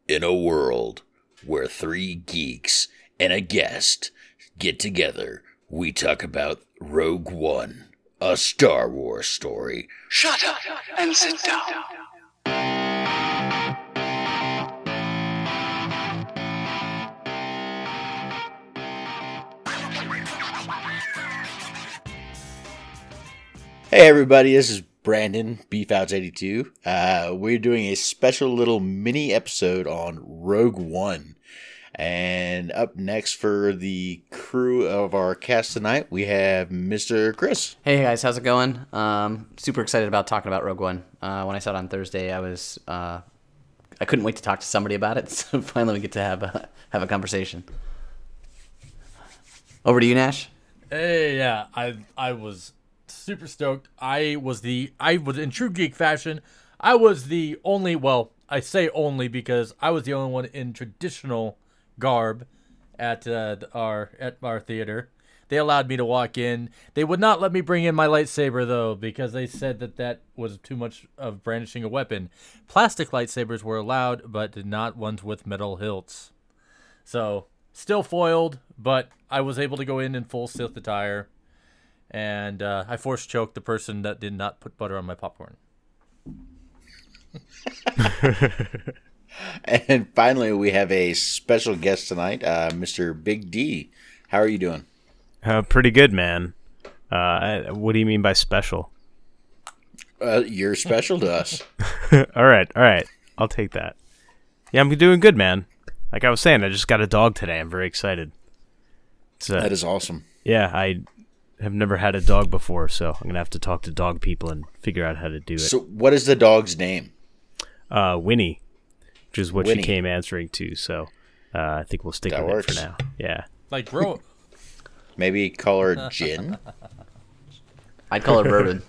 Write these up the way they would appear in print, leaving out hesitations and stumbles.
In a world where three geeks and a guest get together, we talk about Rogue One, a Star Wars story. Shut up and sit down. Hey everybody, this is Brandon, Beefouts82. We're doing a special little mini episode on Rogue One. And up next for the crew of our cast tonight, we have Mr. Chris. Hey guys, how's it going? Super excited about talking about Rogue One. When I saw it on Thursday, I couldn't wait to talk to somebody about it. So finally, we get to have a conversation. Over to you, Nash. Hey, yeah, I was super stoked. I was in true geek fashion. I was the only. Well, I say only because I was the only one in traditional garb at our theater. They allowed me to walk in. They would not let me bring in my lightsaber though, because they said that was too much of brandishing a weapon. Plastic lightsabers were allowed, but not ones with metal hilts. So still foiled, but I was able to go in full Sith attire, and I force choked the person that did not put butter on my popcorn. And finally, we have a special guest tonight, Mr. Big D. How are you doing? Pretty good, man. What do you mean by special? You're special to us. All right. I'll take that. Yeah, I'm doing good, man. Like I was saying, I just got a dog today. I'm very excited. That is awesome. Yeah, I have never had a dog before, so I'm going to have to talk to dog people and figure out how to do it. So what is the dog's name? Winnie, which is what Winnie. she came answering to, so I think we'll stick with it for now. Yeah. Like, bro. Maybe call her Jin? I'd call her Bourbon.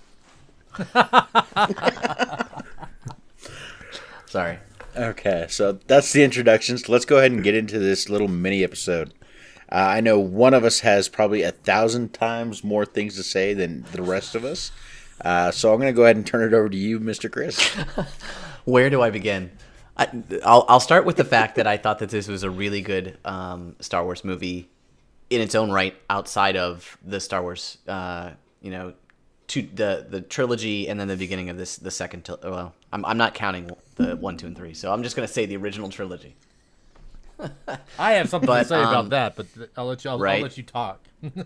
Sorry. Okay, so that's the introductions. Let's go ahead and get into this little mini episode. I know one of us has probably 1,000 times more things to say than the rest of us. So I'm going to go ahead and turn it over to you, Mr. Chris. Where do I begin? I'll start with the fact that I thought that this was a really good Star Wars movie in its own right, outside of the Star Wars, the trilogy, and then the beginning of the second. Well, I'm not counting the 1, 2, and 3, so I'm just gonna say the original trilogy. I have something to say about that, but I'll let you talk.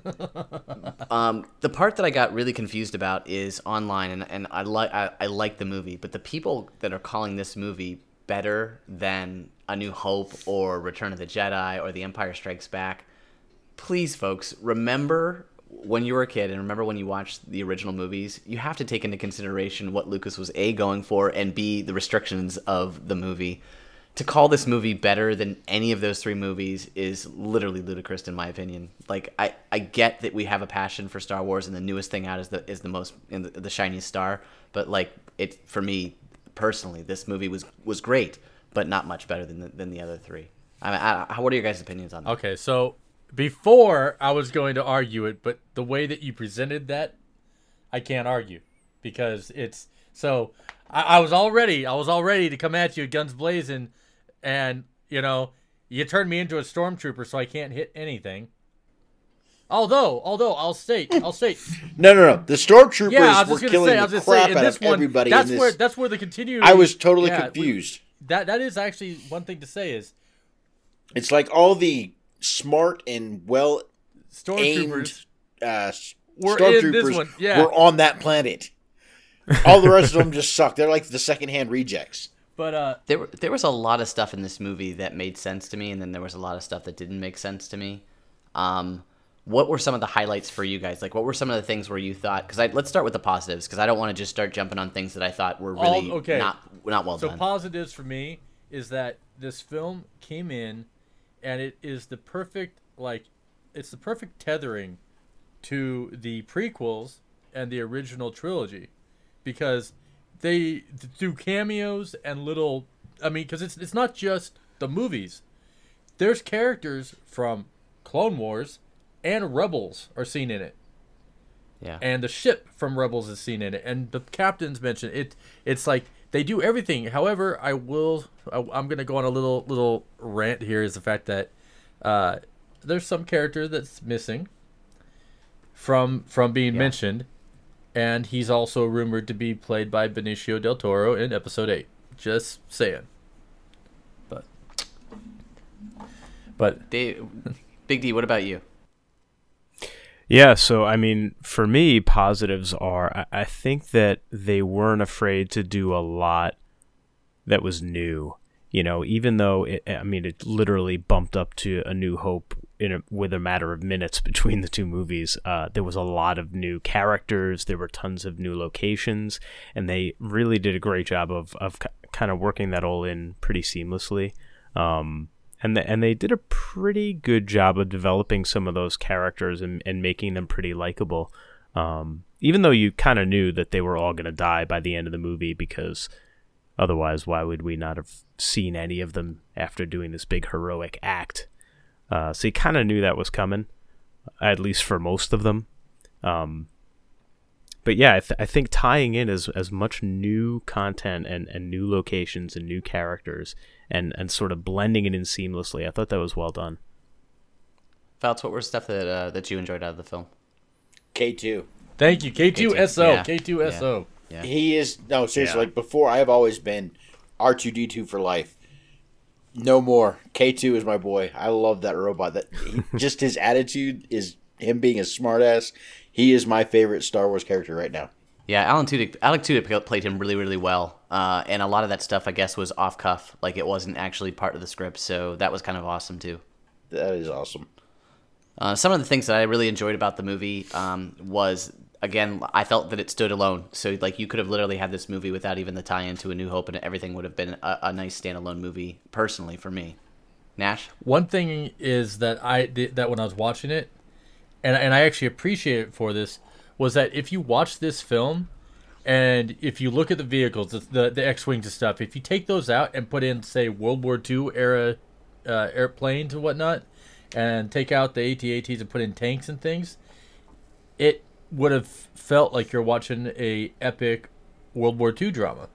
The part that I got really confused about is online, and I like the movie, but the people that are calling this movie better than A New Hope or Return of the Jedi or The Empire Strikes Back, please, folks, remember when you were a kid and remember when you watched the original movies, you have to take into consideration what Lucas was A, going for, and B, the restrictions of the movie. To call this movie better than any of those three movies is literally ludicrous, in my opinion. Like, I get that we have a passion for Star Wars, and the newest thing out is the most the shiniest star. But like, it, for me personally, this movie was great, but not much better than the other three. What are your guys' opinions on that? Okay, so before I was going to argue it, but the way that you presented that, I can't argue, because it's so. I was all ready to come at you guns blazing. And, you turned me into a stormtrooper, so I can't hit anything. Although I'll state. No. The stormtroopers were killing the crap out of everybody in this. That's where the continuity. I was totally confused. That is actually one thing to say is. It's like all the smart and well stormtroopers stormtroopers were on that planet. All the rest of them just suck. They're like the secondhand rejects. But there was a lot of stuff in this movie that made sense to me, and then there was a lot of stuff that didn't make sense to me. What were some of the highlights for you guys? Like, what were some of the things where you thought? Because let's start with the positives, because I don't want to just start jumping on things that I thought were really not well done. So positives for me is that this film came in, and it is the perfect tethering to the prequels and the original trilogy, because they do cameos and little. I mean, because it's not just the movies. There's characters from Clone Wars and Rebels are seen in it. Yeah. And the ship from Rebels is seen in it, and the captain's mentioned it. It's like they do everything. However, I'm gonna go on a little rant here. Is the fact that there's some character that's missing from being mentioned, and he's also rumored to be played by Benicio del Toro in Episode 8. Just saying. But Big D, what about you? Yeah, so I mean, for me, positives are I think that they weren't afraid to do a lot that was new. Even though it literally bumped up to A New Hope with a matter of minutes between the two movies. There was a lot of new characters. There were tons of new locations, and they really did a great job of kind of working that all in pretty seamlessly. And they did a pretty good job of developing some of those characters and making them pretty likable. Even though you kind of knew that they were all going to die by the end of the movie, because otherwise, why would we not have seen any of them after doing this big heroic act? So you kind of knew that was coming, at least for most of them. But yeah, I think tying in as much new content and new locations and new characters and sort of blending it in seamlessly, I thought that was well done. Fouts, what were stuff that you enjoyed out of the film? K2. Thank you, K2SO. Yeah. K2SO. Yeah. He is seriously. Yeah. Like before, I have always been R2D2 for life. No more. K2 is my boy. I love that robot. Just his attitude is him being a smartass. He is my favorite Star Wars character right now. Yeah, Alec Tudyk played him really, really well. And a lot of that stuff, I guess, was off cuff. Like, it wasn't actually part of the script, so that was kind of awesome, too. That is awesome. Some of the things that I really enjoyed about the movie was, again, I felt that it stood alone. So, like, you could have literally had this movie without even the tie-in to A New Hope, and everything would have been a nice standalone movie, personally, for me. Nash? One thing is that when I was watching it, and I actually appreciate it for this, was that if you watch this film and if you look at the vehicles, the X-Wings and stuff, if you take those out and put in, say, World War II era airplanes and whatnot, and take out the AT-ATs and put in tanks and things, it would have felt like you're watching a epic World War II drama,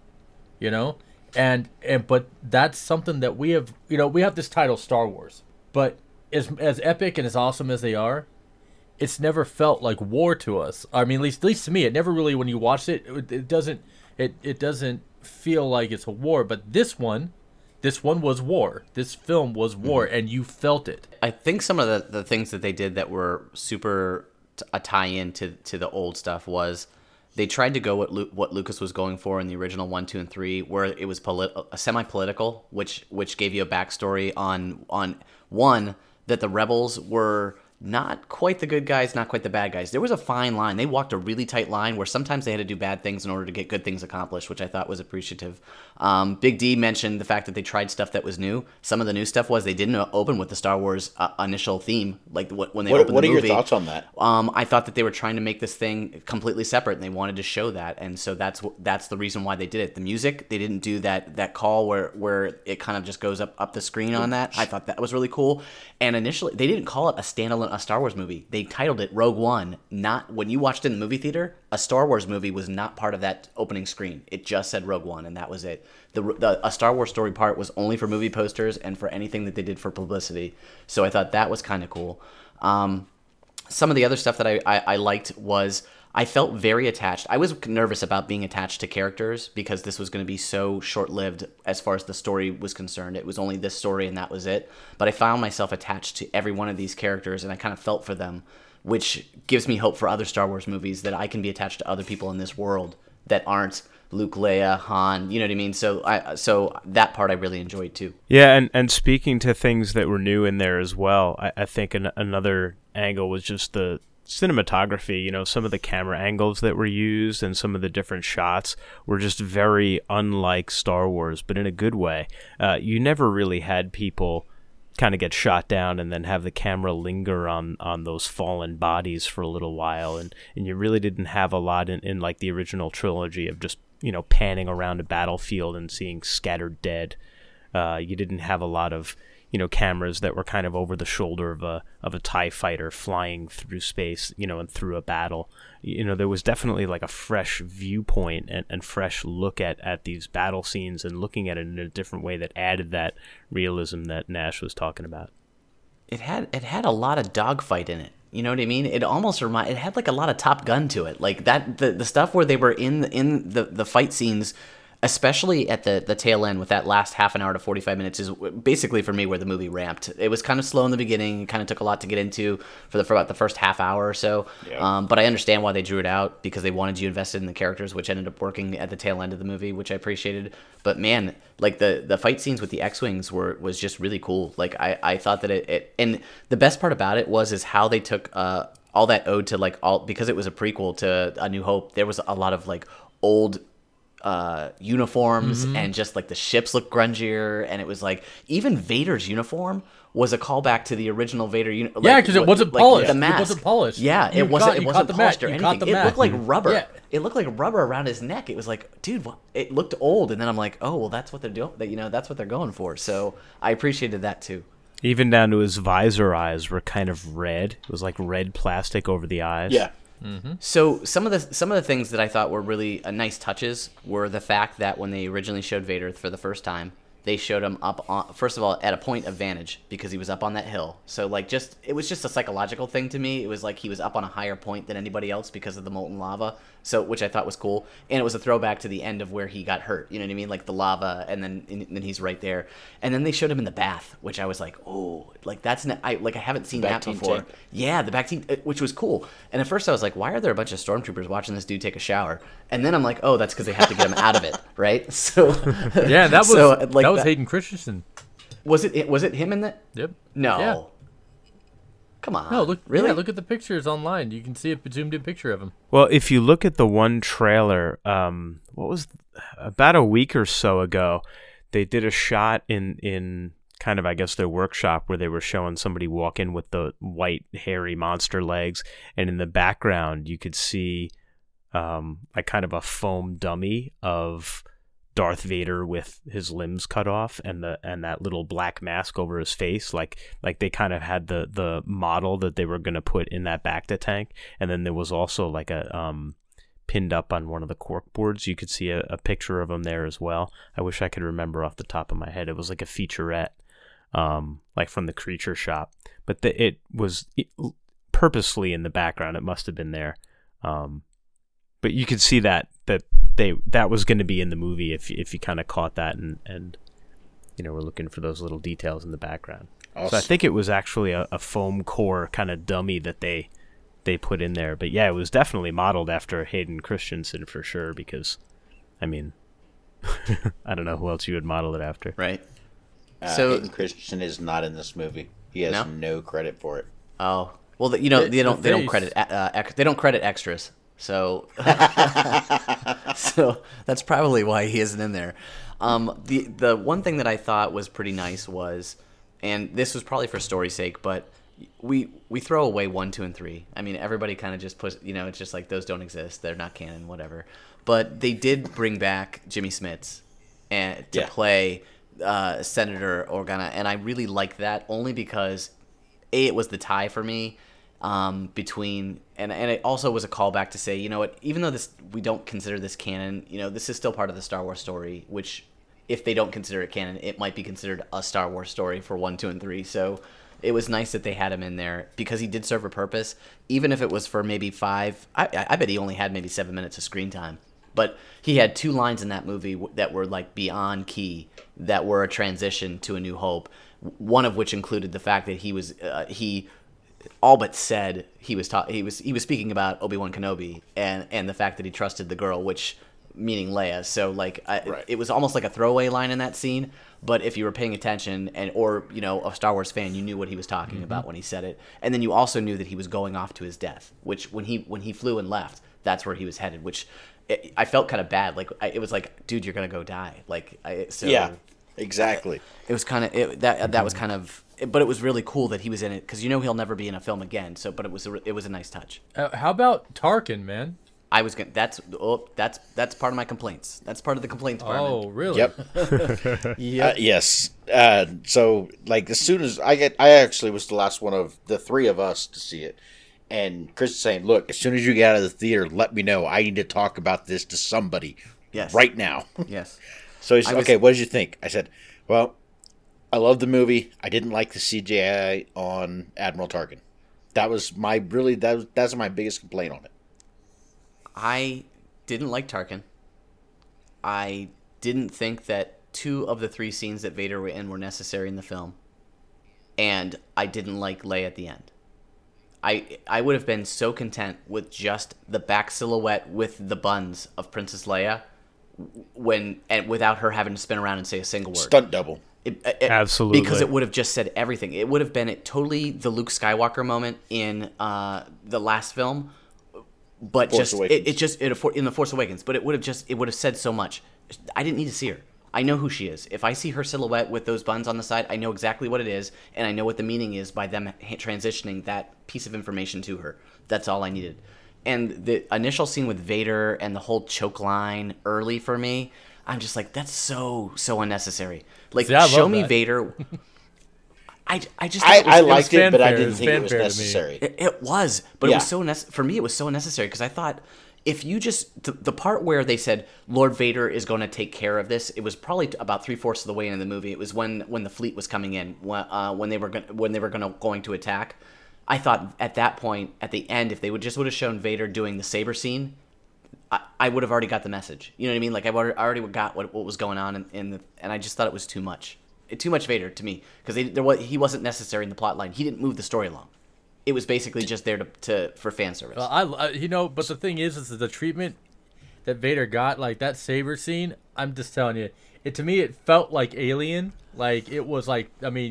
but that's something that we have, we have this title Star Wars, but as epic and as awesome as they are, it's never felt like war to us. I mean, at least to me, it never really, when you watch it, it doesn't feel like it's a war. But this one was war. This film was war, and you felt it. I think some of the things that they did that were super a tie-in to the old stuff was they tried to go what Lucas was going for in the original 1, 2, and 3, where it was semi-political, which gave you a backstory on one, that the rebels were not quite the good guys, not quite the bad guys. There was a fine line. They walked a really tight line where sometimes they had to do bad things in order to get good things accomplished, which I thought was appreciative. Big D mentioned the fact that they tried stuff that was new. Some of the new stuff was they didn't open with the Star Wars initial theme, like when they opened the movie. What are your thoughts on that? I thought that they were trying to make this thing completely separate, and they wanted to show that, and so that's the reason why they did it. The music, they didn't do that call where it kind of just goes up the screen on that. I thought that was really cool. And initially, they didn't call it a Star Wars movie. They titled it Rogue One. Not when you watched it in the movie theater, a Star Wars movie was not part of that opening screen. It just said Rogue One, and that was it. A Star Wars story part was only for movie posters and for anything that they did for publicity. So I thought that was kind of cool. Some of the other stuff that I liked was I felt very attached. I was nervous about being attached to characters because this was going to be so short-lived as far as the story was concerned. It was only this story and that was it. But I found myself attached to every one of these characters, and I kind of felt for them, which gives me hope for other Star Wars movies, that I can be attached to other people in this world that aren't Luke, Leia, Han, you know what I mean? So that part I really enjoyed too. Yeah, and speaking to things that were new in there as well, I think another angle was just the cinematography. Some of the camera angles that were used and some of the different shots were just very unlike Star Wars, but in a good way. You never really had people kind of get shot down and then have the camera linger on those fallen bodies for a little while, and you really didn't have a lot in like the original trilogy of just panning around a battlefield and seeing scattered dead. You didn't have a lot of cameras that were kind of over the shoulder of a TIE fighter flying through space, and through a battle. There was definitely like a fresh viewpoint and fresh look at these battle scenes and looking at it in a different way that added that realism that Nash was talking about. It had a lot of dogfight in it. You know what I mean? It almost it had like a lot of Top Gun to it. Like that, the stuff where they were in the fight scenes, especially at the tail end with that last half an hour to 45 minutes, is basically for me where the movie ramped. It was kind of slow in the beginning, kind of took a lot to get into for about the first half hour or so. Yeah. But I understand why they drew it out, because they wanted you invested in the characters, which ended up working at the tail end of the movie, which I appreciated. But man, like the fight scenes with the X-Wings was just really cool. Like I thought that it and the best part about it is how they took all that ode to because it was a prequel to A New Hope. There was a lot of like old uniforms, and just like the ships look grungier, and it was like even Vader's uniform was a callback to the original Vader uniform. Yeah, because it wasn't polished. The mask. It wasn't polished. Yeah, it wasn't polished or anything. It looked like rubber. Yeah. It looked like rubber around his neck. It was like, dude, it looked old. And then I'm like, oh, well, that's what they're doing. That's what they're going for. So I appreciated that too. Even down to his visor eyes were kind of red. It was like red plastic over the eyes. Yeah. Mm-hmm. So some of the things that I thought were really nice touches were the fact that when they originally showed Vader for the first time, they showed him up on, first of all, at a point of vantage, because he was up on that hill. So like it was just a psychological thing to me. It was like he was up on a higher point than anybody else because of the molten lava. So, which I thought was cool. And it was a throwback to the end of where he got hurt. You know what I mean? Like the lava, and then he's right there. And then they showed him in the bath, which I was like, oh, like I haven't seen that before. Tank. Yeah, the back team, which was cool. And at first I was like, why are there a bunch of stormtroopers watching this dude take a shower? And then I'm like, oh, that's because they have to get him out of it, right? So yeah, that was Hayden Christensen. Was it him in that? Yep. No. Yeah. Come on. No, look. Really? Yeah, look at the pictures online. You can see a zoomed in picture of him. Well, if you look at the one trailer, about a week or so ago, they did a shot in kind of, I guess, their workshop where they were showing somebody walk in with the white hairy monster legs, and in the background you could see like kind of a foam dummy of Darth Vader with his limbs cut off and that little black mask over his face, like they kind of had the model that they were going to put in that Bacta tank. And then there was also like a pinned up on one of the cork boards, you could see a picture of him there as well. I wish I could remember off the top of my head. It was like a featurette, like from the Creature Shop, but it was purposely in the background. It must have been there, but you could see that was going to be in the movie if you kind of caught that and we're looking for those little details in the background. Awesome. So I think it was actually a foam core kind of dummy that they put in there. But yeah, it was definitely modeled after Hayden Christensen for sure, because I mean I don't know who else you would model it after. Right. So Hayden Christensen is not in this movie. He has no credit for it. Oh. Well, they don't credit extras. So, so that's probably why he isn't in there. The one thing that I thought was pretty nice was, and this was probably for story's sake, but we throw away 1, 2, and 3. I mean, everybody kind of just puts, it's just like those don't exist, they're not canon, whatever. But they did bring back Jimmy Smits to play Senator Organa, and I really like that only because it was the tie for me. Between and it also was a callback to say, even though we don't consider this canon, this is still part of the Star Wars story, which if they don't consider it canon, it might be considered a Star Wars story for 1, 2, and 3. So it was nice that they had him in there because he did serve a purpose, even if it was for maybe 5. I bet he only had maybe 7 minutes of screen time, but he had 2 lines in that movie that were like beyond key, that were a transition to A New Hope. One of which included the fact that he all but said he was speaking about Obi-Wan Kenobi and the fact that he trusted the girl, which meaning Leia. So like it was almost like a throwaway line in that scene, but if you were paying attention or a Star Wars fan, you knew what he was talking about when he said it. And then you also knew that he was going off to his death, which when he flew and left, that's where he was headed, which I felt kind of bad. Like it was like, dude, you're going to go die. Yeah, exactly. It was kind of that was kind of. But it was really cool that he was in it because he'll never be in a film again. So, but it was a nice touch. How about Tarkin, man? I was gonna. That's part of my complaints. That's part of the complaint department. Oh, really? Yep. Yep. Yes. So, like, as soon as I actually was the last one of the three of us to see it. And Chris is saying, look, as soon as you get out of the theater, let me know. I need to talk about this to somebody Yes. right now. Yes. So he said, okay, what did you think? I said, well, I love the movie. I didn't like the CGI on Admiral Tarkin. That was that's my biggest complaint on it. I didn't like Tarkin. I didn't think that 2 of the 3 scenes that Vader were in were necessary in the film. And I didn't like Leia at the end. I would have been so content with just the back silhouette with the buns of Princess Leia without her having to spin around and say a single word. Stunt double. Absolutely. Because it would have just said everything. It would have been totally the Luke Skywalker moment in the last film, but Force Awakens. in the Force Awakens. But it would have said so much. I didn't need to see her. I know who she is. If I see her silhouette with those buns on the side, I know exactly what it is, and I know what the meaning is by them transitioning that piece of information to her. That's all I needed. And the initial scene with Vader and the whole choke line early for me, I'm just like, that's so unnecessary. Like, See, I show love me that. Vader. I just I thought liked it, but I fanfare. It didn't was think it was fanfare to me. necessary. it was, but Yeah. it was so for me. It was so unnecessary because I thought if you just the part where they said Lord Vader is going to take care of this, it was probably about 3/4 of the way into the movie. It was when the fleet was coming in, when they were going to attack. I thought at that point, at the end, if they would have shown Vader doing the saber scene, I would have already got the message. You know what I mean? Like I already got what was going on and I just thought it was too much. Too much Vader to me because he wasn't necessary in the plot line. He didn't move the story along. It was basically just there for fan service. Well, but the thing is the treatment that Vader got, like that saber scene. I'm just telling you, to me it felt like Alien. Like it was like, I mean,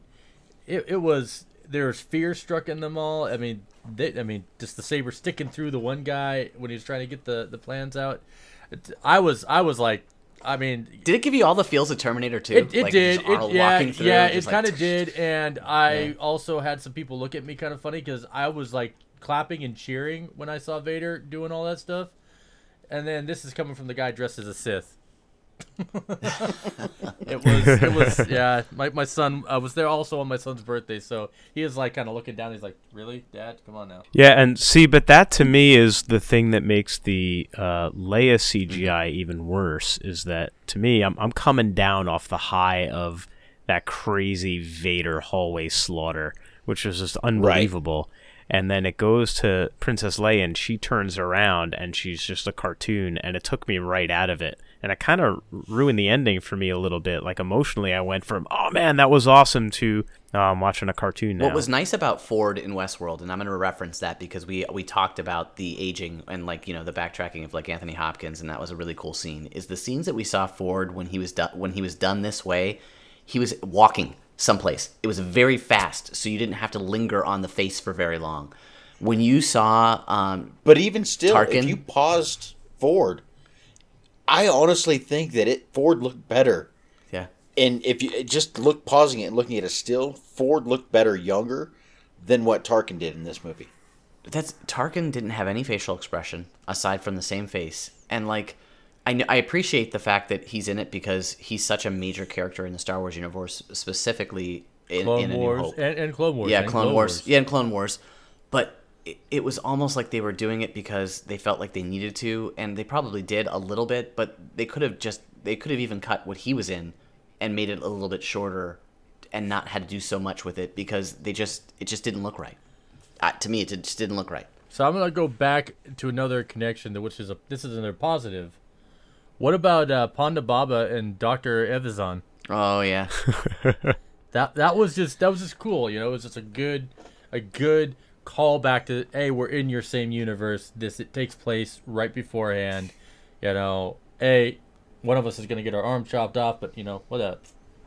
it was, there's fear struck in them all. I mean, just the saber sticking through the one guy when he was trying to get the plans out. I was like, I mean, did it give you all the feels of Terminator 2? It Like, did. just Arnold Yeah, walking through, it just like, kind of did. And I also had some people look at me kind of funny because I was like clapping and cheering when I saw Vader doing all that stuff. And then this is coming from the guy dressed as a Sith. It was yeah. My son, I was there also on my son's birthday, so he is like kind of looking down. He's like, "Really, Dad? Come on now." Yeah, and see, but that to me is the thing that makes the Leia CGI even worse. Is that to me, I'm coming down off the high of that crazy Vader hallway slaughter, which was just unbelievable. And then it goes to Princess Leia, and she turns around, and she's just a cartoon, and it took me right out of it. And it kind of ruined the ending for me a little bit. Like, emotionally, I went from, oh, man, that was awesome, to watching a cartoon now. What was nice about Ford in Westworld, and I'm going to reference that because we talked about the aging and, like, you know, the backtracking of, like, Anthony Hopkins, and that was a really cool scene, is the scenes that we saw Ford when he was done this way, he was walking someplace. It was very fast, so you didn't have to linger on the face for very long. When you saw but even still, Tarkin, if you paused Ford, I honestly think that Ford looked better. Yeah. And if you just pausing it and looking at it still, Ford looked better younger than what Tarkin did in this movie. Tarkin didn't have any facial expression aside from the same face. And, like, I appreciate the fact that he's in it because he's such a major character in the Star Wars universe, specifically in A New Hope. And Clone Wars. Yeah, and Clone Wars. Yeah, and Clone Wars. But it was almost like they were doing it because they felt like they needed to, and they probably did a little bit, but they could have even cut what he was in and made it a little bit shorter and not had to do so much with it because it just didn't look right. To me, it just didn't look right. So I'm gonna go back to another connection, this is another positive. What about Ponda Baba and Dr. Evazan? Oh yeah. That was just cool, you know. It was just a good callback to, hey, we're in your same universe. It takes place right beforehand, you know. Hey, one of us is gonna get our arm chopped off, but you know what up.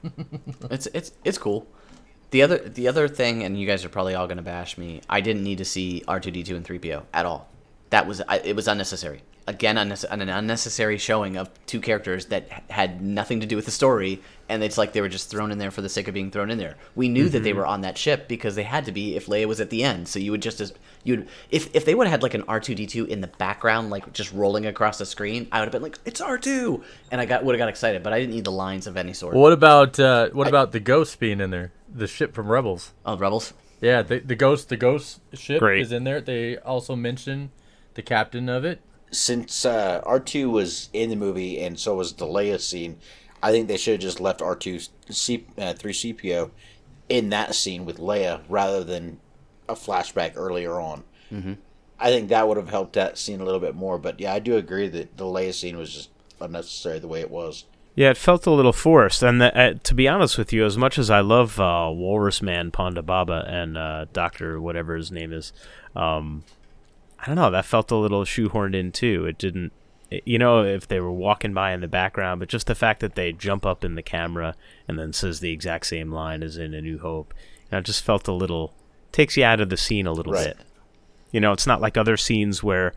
It's cool. The other thing, and you guys are probably all gonna bash me. I didn't need to see R2D2 and 3PO at all. It was unnecessary. again, an unnecessary showing of two characters that had nothing to do with the story, and it's like they were just thrown in there for the sake of being thrown in there. We knew that they were on that ship because they had to be if Leia was at the end. So you would if they would have had like an R2-D2 in the background, like just rolling across the screen, I would have been like, it's R2, and would have got excited. But I didn't need the lines of any sort. Well, what about the Ghost being in there? The ship from Rebels. Oh, Rebels. Yeah, the Ghost ship Great. is in there. They also mention the captain of it. Since R2 was in the movie and so was the Leia scene, I think they should have just left R2 3CPO in that scene with Leia rather than a flashback earlier on. Mm-hmm. I think that would have helped that scene a little bit more. But yeah, I do agree that the Leia scene was just unnecessary the way it was. Yeah, it felt a little forced. And to be honest with you, as much as I love Walrus Man Ponda Baba and Dr. whatever his name is, I don't know, that felt a little shoehorned in too. It didn't, if they were walking by in the background, but just the fact that they jump up in the camera and then says the exact same line as in A New Hope, it just felt a little, takes you out of the scene a little bit. It's not like other scenes where,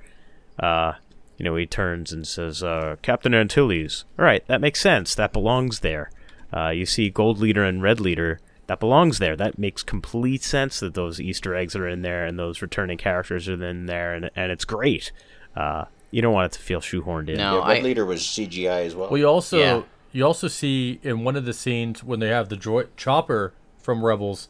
he turns and says, Captain Antilles. All right, that makes sense. That belongs there. You see Gold Leader and Red Leader. That belongs there. That makes complete sense that those Easter eggs are in there and those returning characters are in there, and it's great. You don't want it to feel shoehorned in. No, Yeah, Red Leader was CGI as well. Well, you also see in one of the scenes when they have the droid Chopper from Rebels,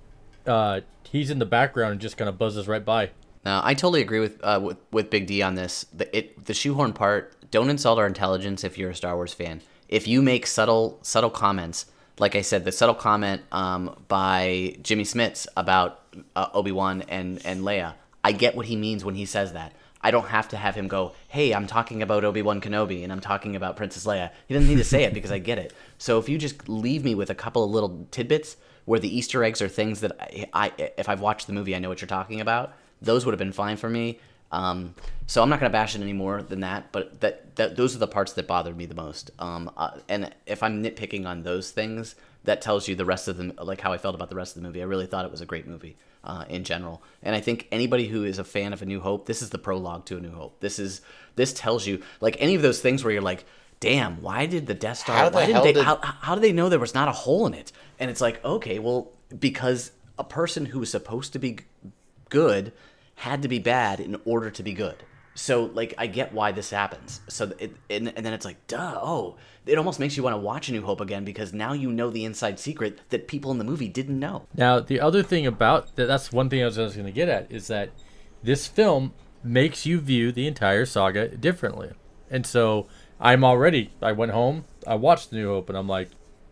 he's in the background and just kind of buzzes right by. No, I totally agree with Big D on this. The shoehorn part. Don't insult our intelligence if you're a Star Wars fan. If you make subtle comments, like I said, the subtle comment by Jimmy Smits about Obi-Wan and Leia, I get what he means when he says that. I don't have to have him go, hey, I'm talking about Obi-Wan Kenobi and I'm talking about Princess Leia. He doesn't need to say it because I get it. So if you just leave me with a couple of little tidbits where the Easter eggs are things that if I've watched the movie, I know what you're talking about, those would have been fine for me. So I'm not going to bash it any more than that, but those are the parts that bothered me the most. And if I'm nitpicking on those things, that tells you the rest of them, like how I felt about the rest of the movie. I really thought it was a great movie in general. And I think anybody who is a fan of A New Hope, this is the prologue to A New Hope. This tells you, like any of those things where you're like, damn, why did the Death Star, how did they know there was not a hole in it? And it's like, okay, well, because a person who was supposed to be good had to be bad in order to be good. So, like, I get why this happens. So, and then it's like, it almost makes you want to watch A New Hope again because now you know the inside secret that people in the movie didn't know. Now, the other thing about that's one thing I was going to get at is that this film makes you view the entire saga differently. And so, I went home, I watched A New Hope, and I'm like,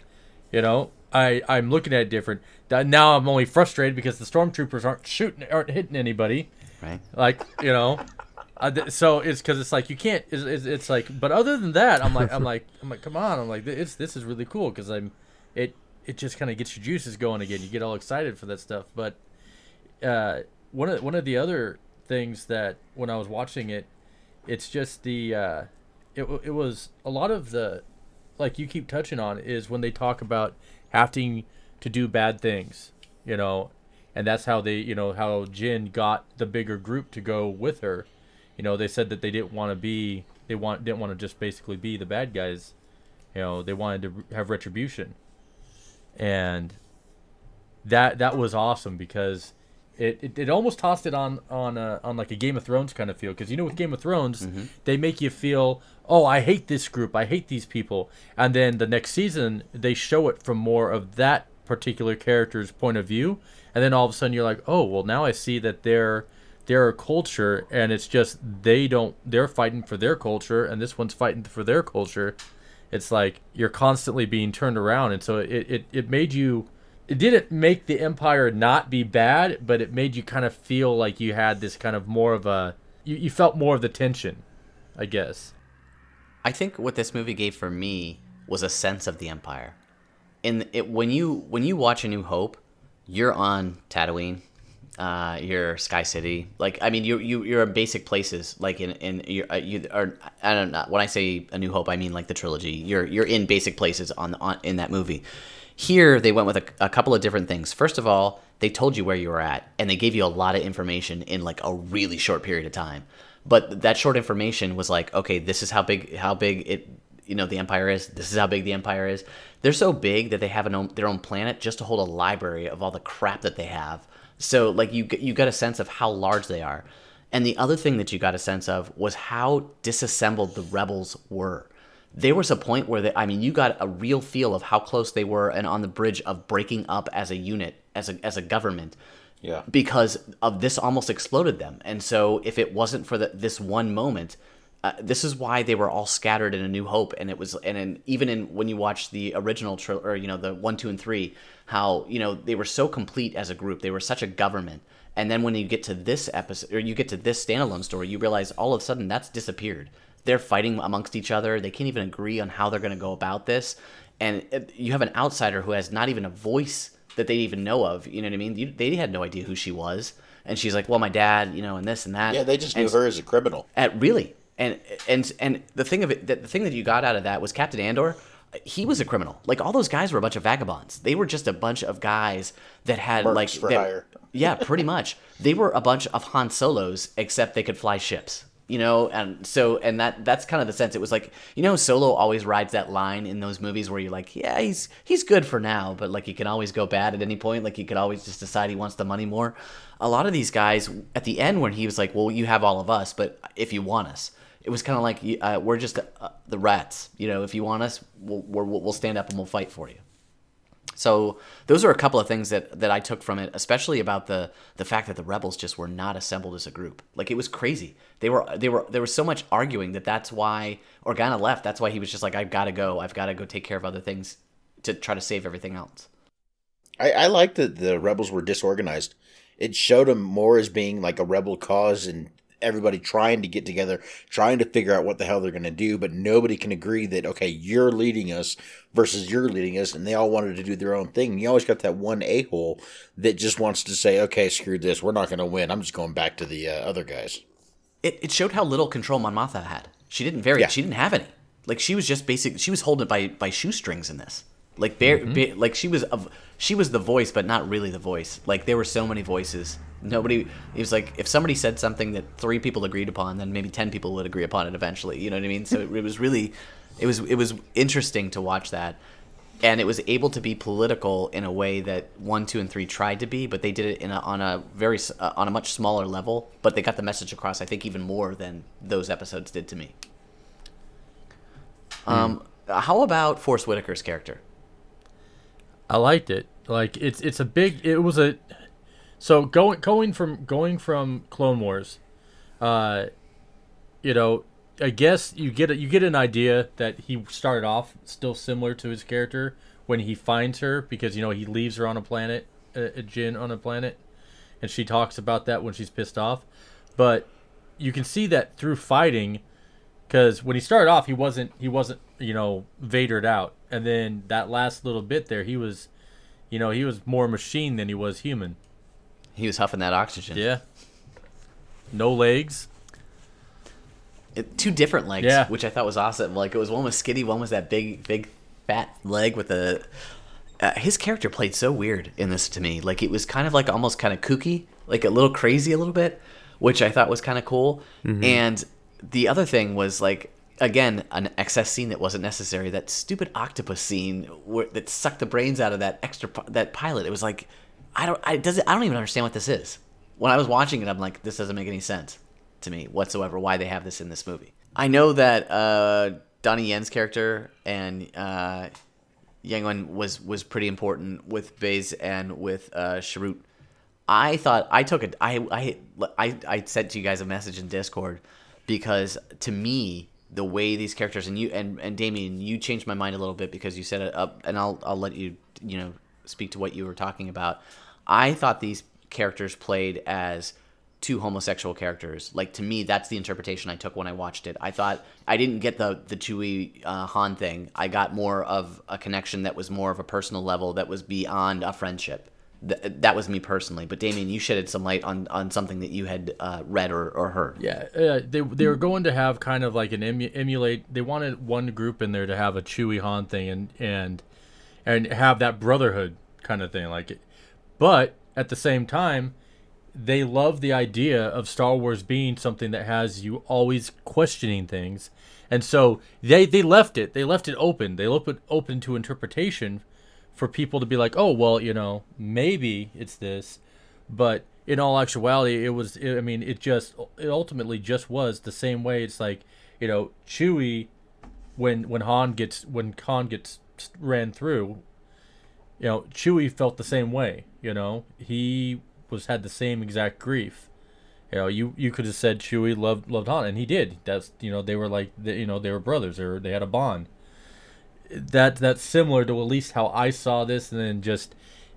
I'm looking at it different. Now I'm only frustrated because the stormtroopers aren't hitting anybody. Right. Like, so it's because it's like you can't. It's like, but other than that, I'm like, come on. I'm like, this is really cool because it just kind of gets your juices going again. You get all excited for that stuff. But one of the other things that when I was watching it, it's just it was a lot of the, like you keep touching on, is when they talk about having to do bad things, and that's how they, how Jyn got the bigger group to go with her. They said that they didn't want to just basically be the bad guys. They wanted to have retribution, and that was awesome because it almost tossed it on like a Game of Thrones kind of feel, because with Game of Thrones, mm-hmm. they make you feel, oh, I hate this group, I hate these people, and then the next season they show it from more of that particular character's point of view, and then all of a sudden you're like, oh, well, now I see that they're a culture, and it's just they're fighting for their culture, and this one's fighting for their culture. It's like you're constantly being turned around, and so it made you. It didn't make the Empire not be bad, but it made you kind of feel like you had this kind of more of a... You felt more of the tension, I guess. I think what this movie gave for me was a sense of the Empire. When you watch A New Hope, you're on Tatooine, you're Sky City. Like, I mean, you're in basic places. Like you are. I don't know. When I say A New Hope, I mean like the trilogy. You're in basic places in that movie. Here, they went with a couple of different things. First of all, they told you where you were at, and they gave you a lot of information in like a really short period of time. But that short information was like, okay, this is how big it, the Empire is. This is how big the Empire is. They're so big that they have their own planet just to hold a library of all the crap that they have. So like you got a sense of how large they are. And the other thing that you got a sense of was how disassembled the rebels were. There was a point where you got a real feel of how close they were and on the bridge of breaking up as a unit, as a government. Yeah. Because of this almost exploded them. And so if it wasn't for this one moment, this is why they were all scattered in A New Hope. And it was, even when you watch the original the 1, 2, and 3, how, they were so complete as a group. They were such a government. And then when you get to this episode, or you get to this standalone story, you realize all of a sudden that's disappeared. They're fighting amongst each other. They can't even agree on how they're going to go about this. And you have an outsider who has not even a voice that they even know of. You know what I mean? They had no idea who she was. And she's like, well, my dad, and this and that. Yeah, they just knew her as a criminal. Really. And the thing that you got out of that was Captain Andor. He was a criminal. Like, all those guys were a bunch of vagabonds. They were just a bunch of guys that had Mercs for hire. Yeah, pretty much. They were a bunch of Han Solos, except they could fly ships. And that's kind of the sense. It was like, Solo always rides that line in those movies where you're like, yeah, he's good for now, but like he can always go bad at any point. Like he could always just decide he wants the money more. A lot of these guys at the end when he was like, well, you have all of us, but if you want us, it was kind of like we're just the rats. If you want us, we'll stand up and we'll fight for you. So those are a couple of things that I took from it, especially about the fact that the rebels just were not assembled as a group. Like, it was crazy. There was so much arguing that's why Organa left. That's why he was just like, I've got to go take care of other things to try to save everything else. I like that the rebels were disorganized. It showed them more as being like a rebel cause and everybody trying to get together, trying to figure out what the hell they're going to do, but nobody can agree that, okay, you're leading us versus you're leading us, and they all wanted to do their own thing. And you always got that one a-hole that just wants to say, okay, screw this, we're not going to win, I'm just going back to the other guys. It showed how little control Mon Mothma had. She didn't have any. Like, she was just she was holding it by shoestrings in this. Like, like she was the voice, but not really the voice. Like, there were so many voices. It was like, if somebody said something that 3 people agreed upon, then maybe 10 people would agree upon it eventually. You know what I mean? So it was really, it was interesting to watch that. And it was able to be political in a way that 1, 2, and 3 tried to be, but they did it on a much smaller level. But they got the message across, I think, even more than those episodes did to me. How about Forrest Whitaker's character? I liked it. Like, so going from Clone Wars, I guess you get an idea that he started off still similar to his character when he finds her, because he leaves her on a planet, Jyn on a planet, and she talks about that when she's pissed off. But you can see that through fighting, because when he started off, he wasn't Vadered out, and then that last little bit there, he was more machine than he was human. He was huffing that oxygen. Yeah. No legs. 2 different legs, yeah. Which I thought was awesome. Like, it was one was skinny, one was that big fat leg with the. His character played so weird in this to me. Like, it was kind of like almost kind of kooky, like a little crazy a little bit, which I thought was kind of cool. Mm-hmm. And the other thing was, like, again, an excess scene that wasn't necessary. That stupid octopus scene that sucked the brains out of that pilot. It was like, I don't even understand what this is. When I was watching it, I'm like, this doesn't make any sense to me whatsoever. Why they have this in this movie? I know that Donnie Yen's character and Yang Wen was pretty important with Baze and with Sharut. I thought I sent to you guys a message in Discord because to me, the way these characters and Damien, you changed my mind a little bit because you set it up, and I'll let you speak to what you were talking about. I thought these characters played as 2 homosexual characters. Like, to me, that's the interpretation I took when I watched it. I thought I didn't get the Chewie Han thing. I got more of a connection that was more of a personal level, that was beyond a friendship. That was me personally. But Damien, you shedded some light on something that you had read or heard. Yeah, they were going to have kind of like an emulate. They wanted one group in there to have a Chewie Han thing and have that brotherhood kind of thing, like it. But at the same time, they love the idea of Star Wars being something that has you always questioning things. And so they left it. They left it open. They left it open to interpretation for people to be like, oh, well, maybe it's this. But in all actuality, it ultimately just was the same way. It's like, Chewie, when Khan gets ran through, Chewie felt the same way. He had the same exact grief. You could have said Chewie loved Han, and he did. That's they were like they were brothers, or they had a bond. That's similar to at least how I saw this, and then just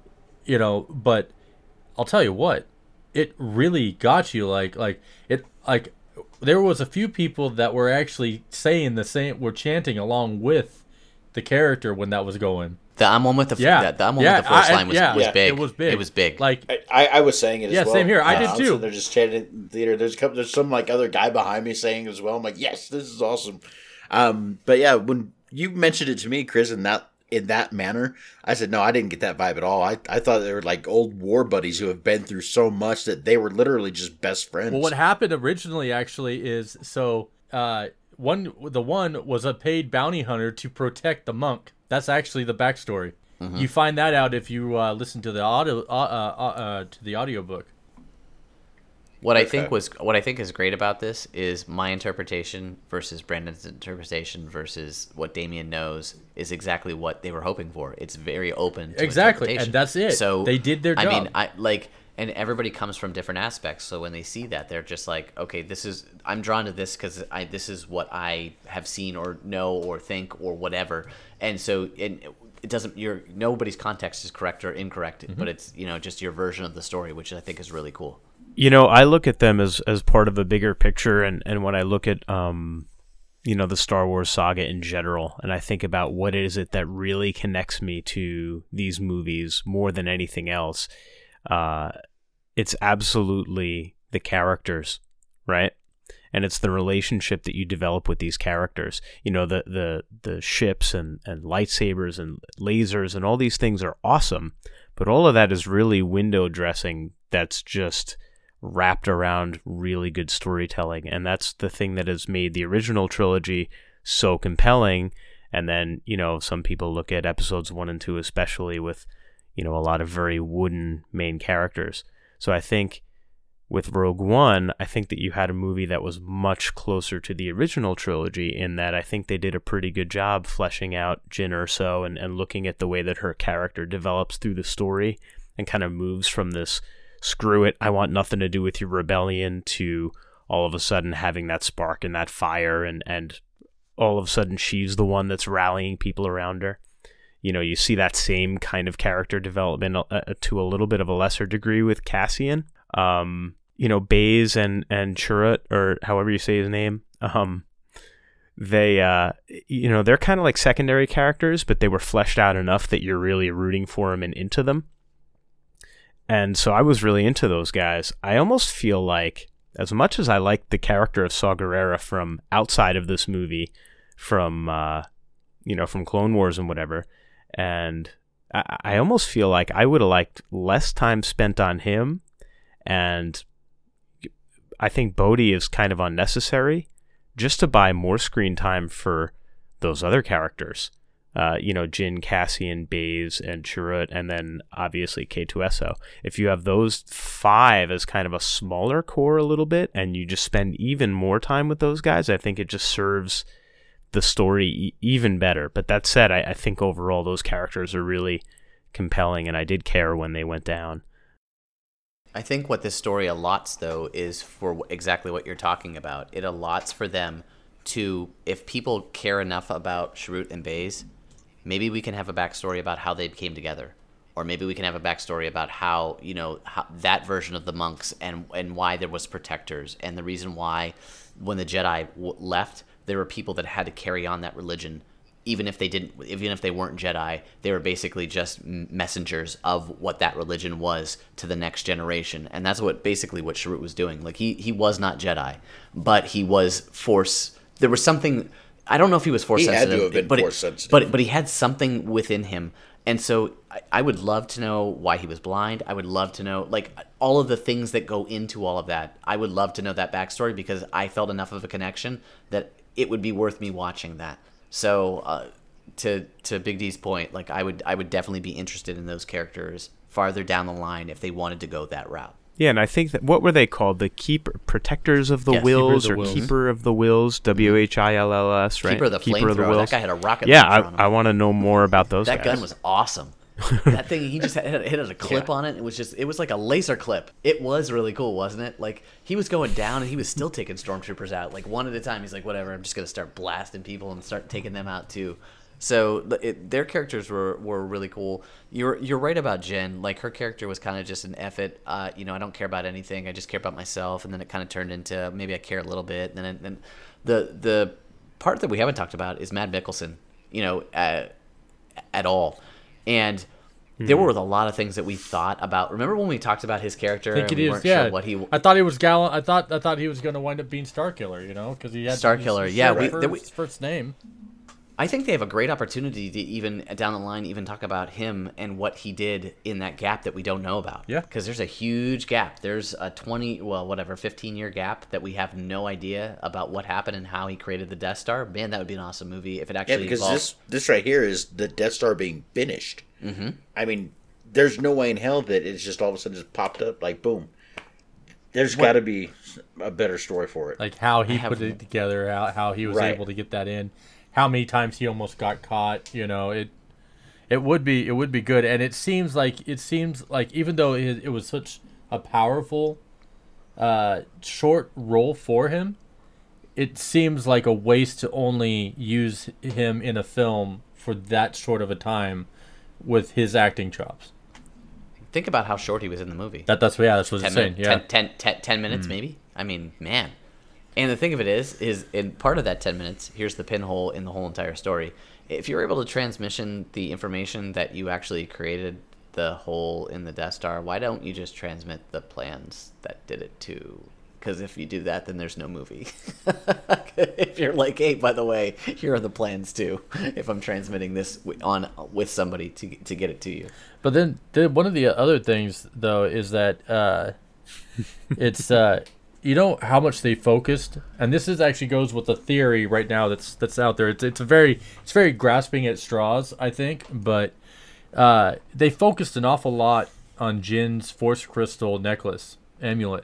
but I'll tell you what, it really got you like there was a few people that were actually saying the same, were chanting along with the character when that was going. The I'm one with the the I'm one with the Force line was big. It was big. It was big. Like I was saying it as well. Yeah, same here. I did too. So they're just chanting in the theater. There's some like other guy behind me saying it as well. I'm like, yes, this is awesome. But yeah, when you mentioned it to me, Chris, in that manner, I said, no, I didn't get that vibe at all. I thought they were like old war buddies who have been through so much that they were literally just best friends. Well, what happened originally actually is the one was a paid bounty hunter to protect the monk. That's actually the backstory. Mm-hmm. You find that out if you listen to the audiobook. What I think is great about this is my interpretation versus Brandon's interpretation versus what Damien knows is exactly what they were hoping for. It's very open to exactly, and that's it. So they did their job. I mean, and everybody comes from different aspects. So when they see that, they're just like, okay, I'm drawn to this because this is what I have seen or know or think or whatever. And so it doesn't. Nobody's context is correct or incorrect, but it's just your version of the story, which I think is really cool. I look at them as part of a bigger picture, and when I look at the Star Wars saga in general, and I think about what is it that really connects me to these movies more than anything else, it's absolutely the characters, right? And it's the relationship that you develop with these characters. The ships and lightsabers and lasers and all these things are awesome, but all of that is really window dressing that's just wrapped around really good storytelling. And that's the thing that has made the original trilogy so compelling. And then, some people look at episodes 1 and 2 especially with, a lot of very wooden main characters. So I think with Rogue One, I think that you had a movie that was much closer to the original trilogy in that I think they did a pretty good job fleshing out Jyn Erso and looking at the way that her character develops through the story and kind of moves from this screw it, I want nothing to do with your rebellion to all of a sudden having that spark and that fire and all of a sudden she's the one that's rallying people around her. You see that same kind of character development to a little bit of a lesser degree with Cassian. Baze and Chirrut, or however you say his name, they're kind of like secondary characters, but they were fleshed out enough that you're really rooting for them and into them. And so I was really into those guys. I almost feel like, as much as I like the character of Saw Gerrera from outside of this movie, from Clone Wars and whatever, and I almost feel like I would have liked less time spent on him, and I think Bodhi is kind of unnecessary, just to buy more screen time for those other characters. Jyn, Cassian, Baze, and Chirrut, and then obviously K2SO. If you have those 5 as kind of a smaller core a little bit, and you just spend even more time with those guys, I think it just serves the story even better. But that said, I think overall those characters are really compelling, and I did care when they went down. I think what this story allots, though, is for exactly what you're talking about. It allots for them to, if people care enough about Chirrut and Baze, maybe we can have a backstory about how they came together. Or maybe we can have a backstory about how that version of the monks and why there was protectors. And the reason why when the Jedi left, there were people that had to carry on that religion. Even if they weren't Jedi, they were basically just messengers of what that religion was to the next generation. And that's what Chirrut was doing. Like he was not Jedi, but he was Force. There was something, I don't know if he was Force sensitive. He had to have been Force sensitive. But he had something within him And so I would love to know why he was blind. I would love to know, like, all of the things that go into all of that. I would love to know that backstory because I felt enough of a connection that it would be worth me watching that. So to Big D's point, like, I would definitely be interested in those characters farther down the line if they wanted to go that route. Yeah, and I think that, what were they called? The protectors of the Yes, wills, Keeper of the or Wills. keeper of the wills, WHILLS, right? Keeper of the flamethrower. That guy had a rocket Yeah, launcher on him. I want to know more about those That guys. gun was awesome. That thing, he just hit a clip on it. It was like a laser clip. It was really cool, wasn't it? Like, he was going down and he was still taking stormtroopers out, like, one at a time. He's like, whatever, I'm just gonna start blasting people and start taking them out too. So their characters were really cool. You're right about Jen. Like, her character was kind of just an effort. I don't care about anything. I just care about myself. And then it kind of turned into maybe I care a little bit. And then the part that we haven't talked about is Matt Mikkelsen. At all. And there were a lot of things that we thought about. Remember when we talked about his character? I think and it we is. weren't Yeah, sure what he. I thought he was Gallant. I thought he was going to wind up being Starkiller. Because he had Starkiller, his yeah, first name. I think they have a great opportunity to even down the line even talk about him and what he did in that gap that we don't know about. Yeah. Because there's a huge gap. There's a 15-year gap that we have no idea about what happened and how he created the Death Star. Man, that would be an awesome movie if it Yeah, actually because evolved. this right here is the Death Star being finished. Mm-hmm. I mean, there's no way in hell that it's just all of a sudden just popped up like boom. There's got to be a better story for it. Like how he have put it together, how he was Right. able to get that in, how many times he almost got caught. It would be good, and it seems like even though it was such a powerful short role for him, it seems like a waste to only use him in a film for that short of a time with his acting chops. Think about how short he was in the movie. That's what it's 10 saying. minutes, Yeah. 10 minutes maybe. I mean, man. And the thing of it is in part of that 10 minutes, here's the pinhole in the whole entire story. If you're able to transmission the information that you actually created the hole in the Death Star, why don't you just transmit the plans that did it too? Because if you do that, then there's no movie. If you're like, hey, by the way, here are the plans too. If I'm transmitting this with somebody to get it to you. But then one of the other things though is that it's how much they focused, and this is actually goes with the theory right now that's out there. It's very grasping at straws, I think, but they focused an awful lot on Jin's Force Crystal necklace amulet.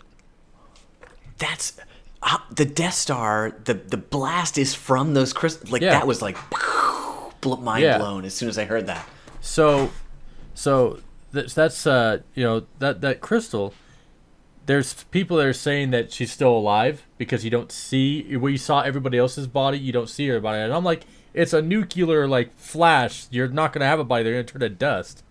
That's the Death Star. The blast is from those crystals. Like, Yeah. that was like mind Yeah. blown as soon as I heard that. So that's that crystal. There's people that are saying that she's still alive because you don't see where you saw everybody else's body, you don't see her body. And I'm like, it's a nuclear like flash. You're not gonna have a body. They're gonna turn to dust.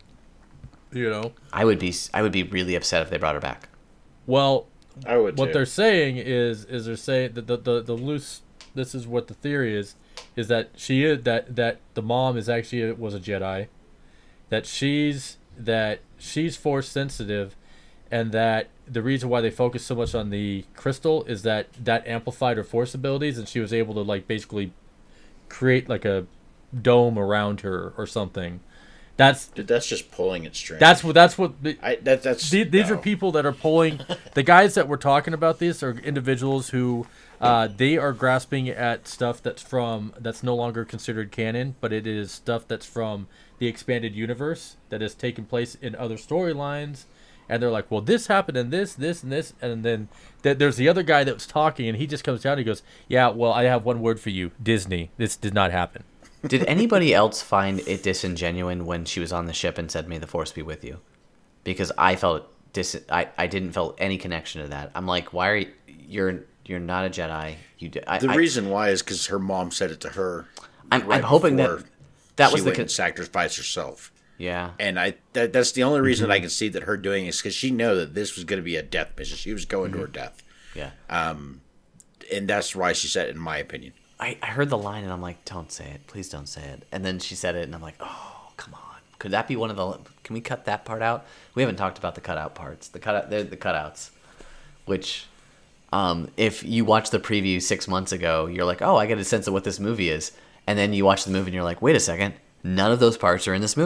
I would be really upset if they brought her back. Well, I would. what too. they're saying is they're saying that the loose. This is what the theory is that she is that the mom is actually was a Jedi, that she's Force sensitive, and that the reason why they focus so much on the crystal is that amplified her Force abilities, and she was able to like basically create like a dome around her or something. That's just pulling it straight. that's what these are no. people that are pulling. The guys that we're talking about this are individuals who they are grasping at stuff that's no longer considered canon, but it is stuff that's from the expanded universe that has taken place in other storylines. And they're like, well, this happened and this, and this. And then there's the other guy that was talking, and he just comes down and he goes, yeah, well, I have one word for you. Disney. This did not happen. Did anybody else find it disingenuous when she was on the ship and said, "May the Force be with you"? Because I felt I didn't feel any connection to that. I'm like, why are you're not a Jedi? The reason why is because her mom said it to her. I'm right hoping before that was she the went and sacrificed herself. yeah. And that's the only reason I can see that her doing it is because she knew that this was going to be a death mission. She was going to her death. Yeah. And that's why she said it, in my opinion. I heard the line and I'm like, don't say it. Please don't say it. And then she said it and I'm like, oh, come on. Could that be one of the... Can we cut that part out? We haven't talked about the cutout parts. The cutouts. Which, if you watch the preview 6 months ago, you're like, oh, I get a sense of what this movie is. And then you watch the movie and you're like, wait a second. None of those parts are in this movie.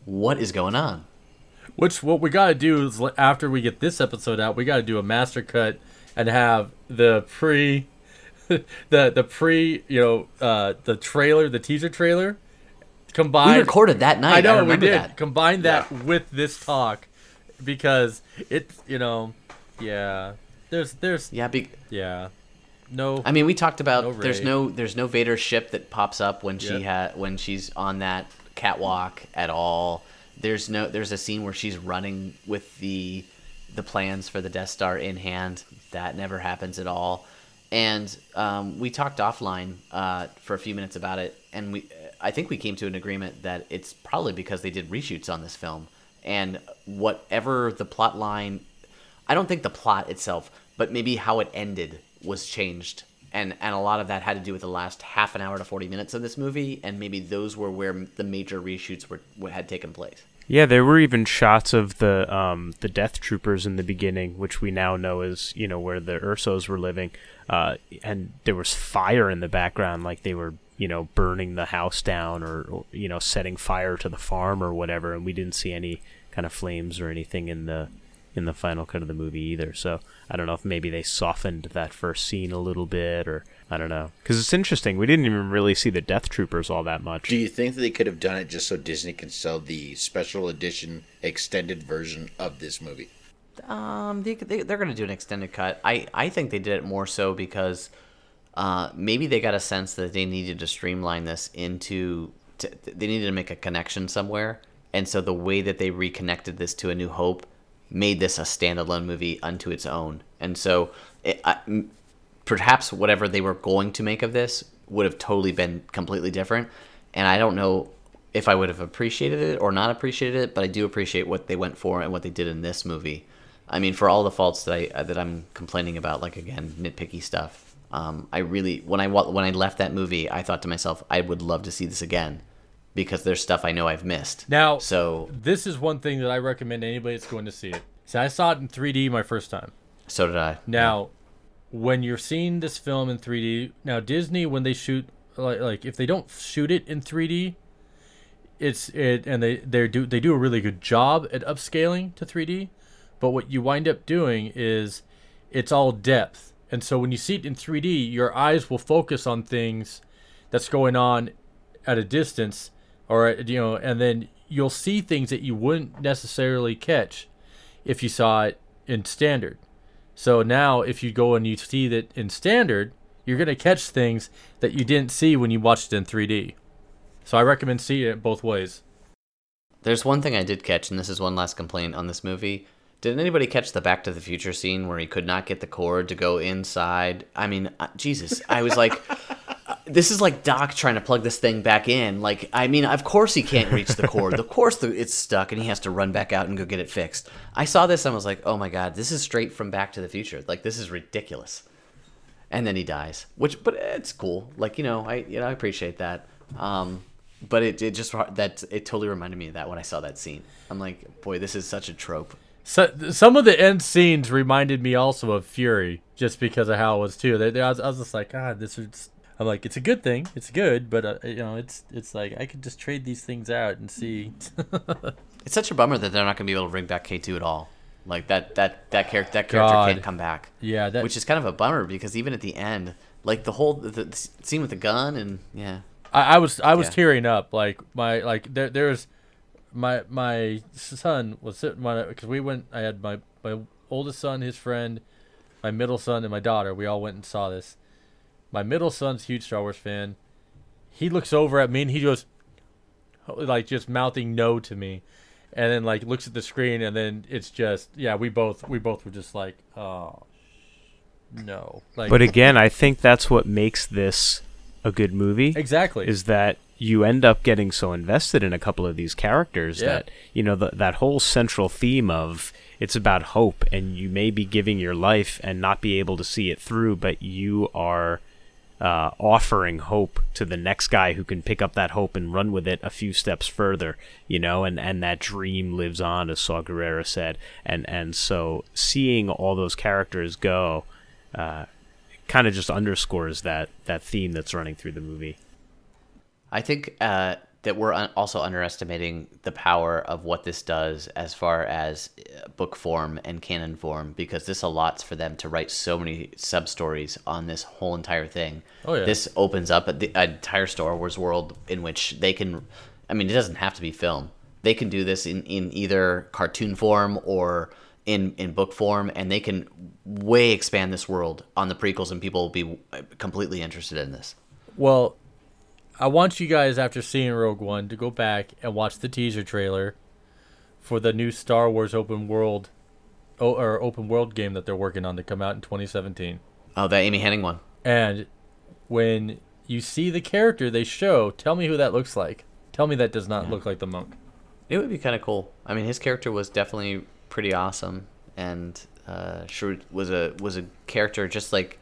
what is going on? Which what we gotta do is after we get this episode out, we gotta do a master cut and have the pre, the pre, the trailer, the teaser trailer, combined. We recorded that night. I know remember we did. that. Combine that with this talk, because it's yeah. There's Yeah, yeah. No. I mean, we talked about No there's no Vader ship that pops up when Yep. when she's on that catwalk at all. There's a scene where she's running with the plans for the Death Star in hand. That never happens at all. And we talked offline for a few minutes about it, and I think we came to an agreement that it's probably because they did reshoots on this film, and whatever the plot line, I don't think the plot itself, but maybe how it ended was changed. And a lot of that had to do with the last half an hour to 40 minutes of this movie, and maybe those were where the major reshoots had taken place. Yeah, there were even shots of the Death Troopers in the beginning, which we now know is where the Ursos were living, and there was fire in the background, like they were burning the house down or setting fire to the farm or whatever, and we didn't see any kind of flames or anything in the final cut of the movie either. So I don't know if maybe they softened that first scene a little bit, or I don't know. Because it's interesting, we didn't even really see the Death Troopers all that much. Do you think that they could have done it just so Disney can sell the special edition extended version of this movie? They're going to do an extended cut. I think they did it more so because maybe they got a sense that they needed to streamline this they needed to make a connection somewhere. And so the way that they reconnected this to A New Hope made this a standalone movie unto its own. And so perhaps whatever they were going to make of this would have totally been completely different. And I don't know if I would have appreciated it or not appreciated it, but I do appreciate what they went for and what they did in this movie. I mean, for all the faults that I'm complaining about, like, again, nitpicky stuff, I really, when I left that movie, I thought to myself, I would love to see this again, because there's stuff I know I've missed. Now, so this is one thing that I recommend anybody that's going to see it. See, I saw it in 3D my first time. So did I. Now, when you're seeing this film in 3D, now Disney, when they shoot, like if they don't shoot it in 3D, they do a really good job at upscaling to 3D. But what you wind up doing is it's all depth, and so when you see it in 3D, your eyes will focus on things that's going on at a distance, or and then you'll see things that you wouldn't necessarily catch if you saw it in standard. So now if you go and you see that in standard, you're going to catch things that you didn't see when you watched it in 3D. So I recommend seeing it both ways. There's one thing I did catch, and this is one last complaint on this movie. Did anybody catch the Back to the Future scene where he could not get the cord to go inside? I mean, Jesus, I was like, this is like Doc trying to plug this thing back in. Like, I mean, of course he can't reach the cord. Of course it's stuck, and he has to run back out and go get it fixed. I saw this and I was like, oh my God, this is straight from Back to the Future. Like, this is ridiculous. And then he dies, but it's cool. Like, I appreciate that. But it totally reminded me of that when I saw that scene. I'm like, boy, this is such a trope. So some of the end scenes reminded me also of Fury, just because of how it was too. I was just like, God, this is. I'm like, it's a good thing, it's good, but it's like I could just trade these things out and see. It's such a bummer that they're not going to be able to bring back K2 at all. Like that character can't come back. Yeah, which is kind of a bummer, because even at the end, like the scene with the gun, and yeah, I was tearing up. Like there's. My son was sitting because we went. I had my oldest son, his friend, my middle son, and my daughter. We all went and saw this. My middle son's a huge Star Wars fan. He looks over at me and he goes, like, just mouthing no to me, and then like looks at the screen, and then it's just we both were just like, oh no. Like, but again, I think that's what makes this a good movie. Exactly. Is that you end up getting so invested in a couple of these characters that, that whole central theme of it's about hope, and you may be giving your life and not be able to see it through, but you are offering hope to the next guy who can pick up that hope and run with it a few steps further, and that dream lives on, as Saw Gerrera said. And so seeing all those characters go kind of just underscores that theme that's running through the movie. I think that we're also underestimating the power of what this does as far as book form and canon form, because this allots for them to write so many sub stories on this whole entire thing. Oh yeah. This opens up an entire Star Wars world in which they can. I mean, it doesn't have to be film. They can do this in either cartoon form or in book form, and they can way expand this world on the prequels, and people will be completely interested in this. Well, I want you guys, after seeing Rogue One, to go back and watch the teaser trailer for the new Star Wars open world game that they're working on to come out in 2017. Oh, that Amy Hennig one. And when you see the character they show, tell me who that looks like. Tell me that does not look like the monk. It would be kind of cool. I mean, his character was definitely pretty awesome, and sure was a character just like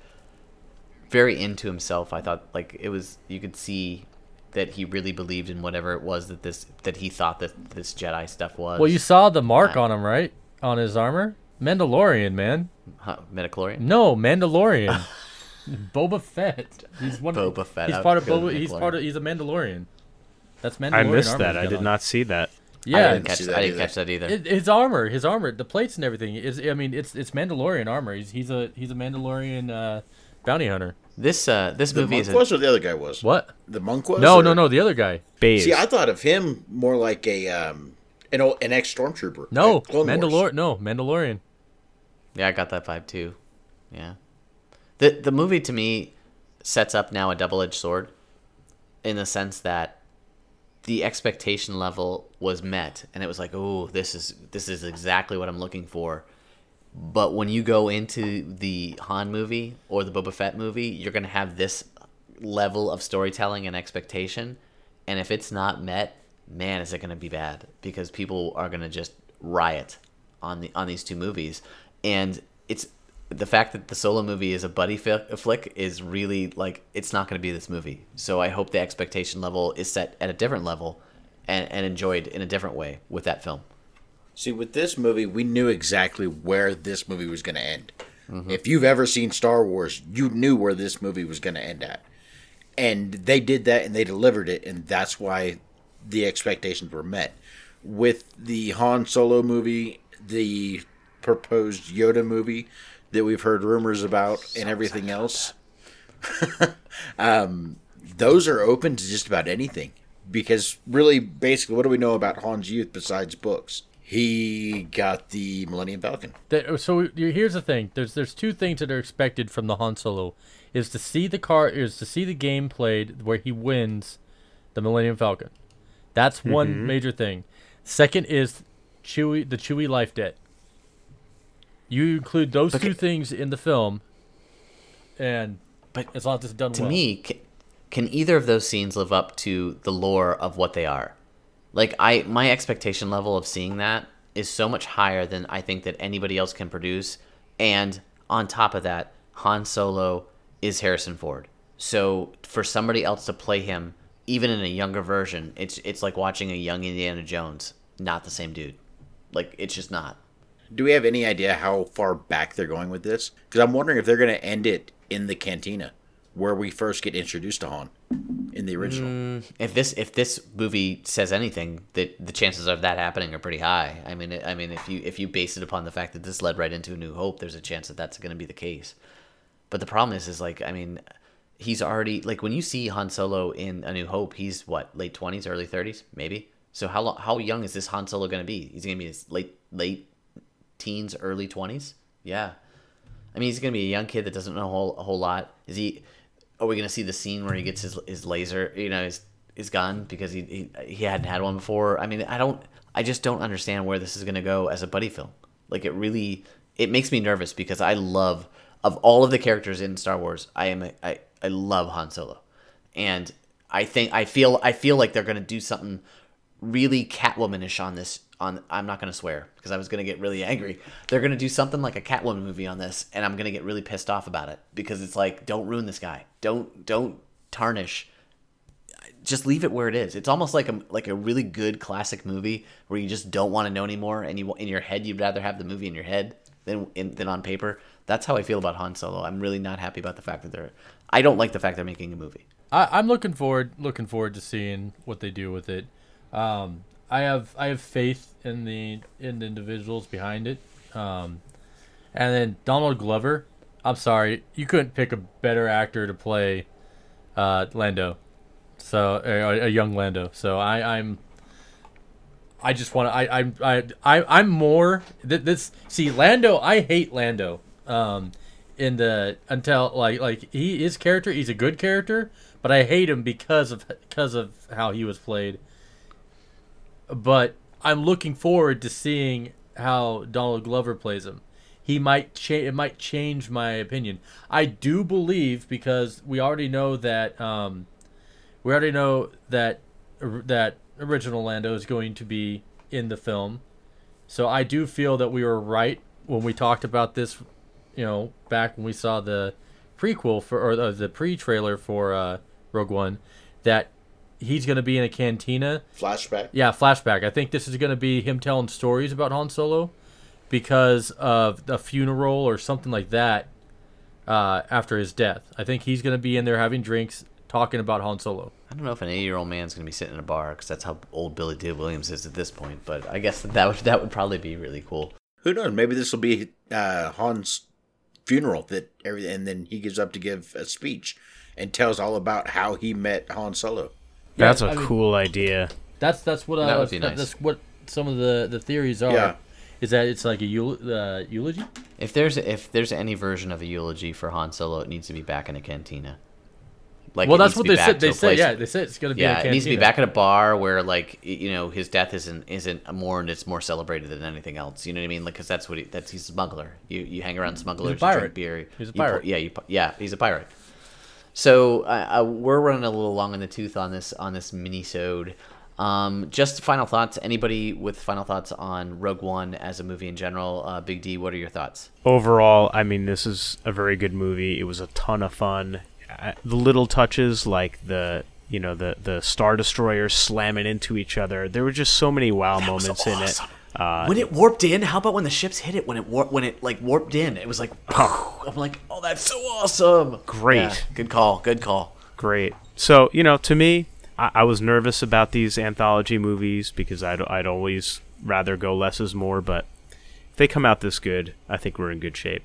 very into himself. I thought like it was, you could see that he really believed in whatever it was that he thought that this Jedi stuff was. Well, you saw the mark on him, right? On his armor? Mandalorian, man. Midichlorian? No, Mandalorian. Boba Fett. He's one Boba Fett. He's part of Boba. He's a Mandalorian. That's Mandalorian. I missed that. I did not see that. Yeah, I didn't catch that either. His armor, the plates and everything. It's Mandalorian armor. He's a Mandalorian bounty hunter. This movie is was or the other guy was? What? The monk was? No, the other guy. Baze. See, I thought of him more like an ex-stormtrooper. No, Mandalorian. Yeah, I got that vibe too. Yeah. The movie to me sets up now a double-edged sword, in the sense that the expectation level was met, and it was like, oh, this is exactly what I'm looking for. But when you go into the Han movie or the Boba Fett movie, you're going to have this level of storytelling and expectation, and if it's not met, man, is it going to be bad, because people are going to just riot on these two movies. And it's the fact that the Solo movie is a buddy flick is really like, it's not going to be this movie. So I hope the expectation level is set at a different level and enjoyed in a different way with that film. See, with this movie, we knew exactly where this movie was going to end. Mm-hmm. If you've ever seen Star Wars, you knew where this movie was going to end at. And they did that, and they delivered it, and that's why the expectations were met. With the Han Solo movie, the proposed Yoda movie that we've heard rumors about, and everything else, those are open to just about anything. Because really, basically, what do we know about Han's youth besides books? He got the Millennium Falcon. So here's the thing: there's two things that are expected from the Han Solo: is to see the game played where he wins the Millennium Falcon. That's one major thing. Second is the Chewie life debt. You include those two things in the film, and as long as it's done to well. To me, can either of those scenes live up to the lore of what they are? Like, my expectation level of seeing that is so much higher than I think that anybody else can produce. And on top of that, Han Solo is Harrison Ford. So for somebody else to play him, even in a younger version, it's like watching a young Indiana Jones. Not the same dude. Like, it's just not. Do we have any idea how far back they're going with this? Because I'm wondering if they're going to end it in the cantina, where we first get introduced to Han in the original. If this movie says anything, that the chances of that happening are pretty high. I mean, if you base it upon the fact that this led right into A New Hope, there's a chance that that's going to be the case. But the problem is like, I mean, he's already, like, when you see Han Solo in A New Hope, he's what, late 20s, early 30s, maybe. So how young is this Han Solo going to be? He's going to be his late teens, early 20s. Yeah, I mean, he's going to be a young kid that doesn't know a whole lot. Are we going to see the scene where he gets his laser, his gun, because he hadn't had one before? I mean, I just don't understand where this is going to go as a buddy film. Like, it makes me nervous, because I love, of all of the characters in Star Wars, I love Han Solo. And I feel like they're going to do something really Catwomanish on this. I'm not going to swear, because I was going to get really angry. They're going to do something like a Catwoman movie on this, and I'm going to get really pissed off about it, because it's like, don't ruin this guy. Don't tarnish just leave it where it is. It's almost like a really good classic movie where you just don't want to know anymore, and you in your head you'd rather have the movie in your head than on paper. That's how I feel about Han Solo. I'm really not happy about the fact that I don't like the fact they're making a movie. I'm looking forward to seeing what they do with it. I have faith in the individuals behind it. And then Donald Glover. I'm sorry, you couldn't pick a better actor to play Lando. So a young Lando. So I'm more this. See, Lando. I hate Lando. His character, he's a good character, but I hate him because of how he was played. But I'm looking forward to seeing how Donald Glover plays him. It might change my opinion. I do believe, because we already know that that original Lando is going to be in the film. So I do feel that we were right when we talked about this, back when we saw the prequel or the pre-trailer for Rogue One, that he's going to be in a cantina. Flashback? Yeah, flashback. I think this is going to be him telling stories about Han Solo because of a funeral or something like that after his death. I think he's going to be in there having drinks, talking about Han Solo. I don't know if an 80-year-old man's going to be sitting in a bar, because that's how old Billy Dee Williams is at this point, but I guess that would probably be really cool. Who knows? Maybe this will be Han's funeral, and then he gives up to give a speech and tells all about how he met Han Solo. That's a cool idea. That's what that would be nice. That's what some of the theories are. Yeah. Is that it's like a eulogy? If there's any version of a eulogy for Han Solo, it needs to be back in a cantina. Well, that's what they said. They said it's going to be. Yeah, it needs to be back at a bar where, his death isn't mourned. It's more celebrated than anything else. You know what I mean? Because he's a smuggler. You hang around smugglers. He's a pirate. You drink beer. He's a pirate. He's a pirate. So we're running a little long in the tooth on this mini-sode. Just final thoughts. Anybody with final thoughts on Rogue One as a movie in general? Big D, what are your thoughts? Overall, I mean, this is a very good movie. It was a ton of fun. The little touches, like the Star Destroyers slamming into each other. There were just so many wow moments in it. When it warped in, how about when the ships hit it? When it warped in, it was like, I'm like, oh, that's so awesome. Great. Yeah, good call. Great. So, to me, I was nervous about these anthology movies because I'd always rather go less is more, but if they come out this good, I think we're in good shape.